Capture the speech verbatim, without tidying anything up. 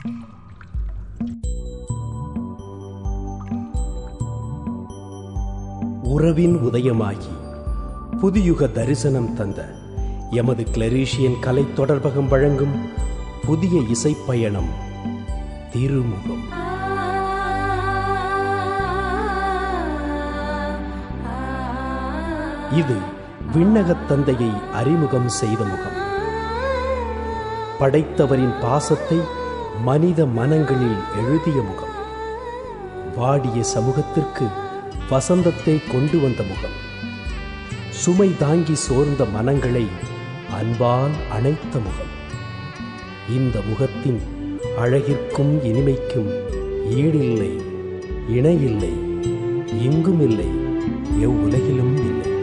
உறவின் உதயமாகி புதியுக தரிசனம் தந்த எமது கிளரீஷியன் கலை தொடர்பகம் வழங்கும் புதிய இசைப்பயணம் திருமுகம். இது விண்ணகத் தந்தையை அறிமுகம் செய்த முகம். படைத்தவரின் பாசத்தை மனித மனங்களில் எழுதிய முகம். வாடிய சமூகத்திற்கு வசந்தத்தை கொண்டு வந்த முகம். சுமை தாங்கி சோர்ந்த மனங்களை அன்பால் அணைத்த முகம். இந்த முகத்தின் அழகிற்கும் இனிமைக்கும் ஈடில்லை, இணையில்லை, எங்குமில்லை, எவ்வுலகிலும் இல்லை.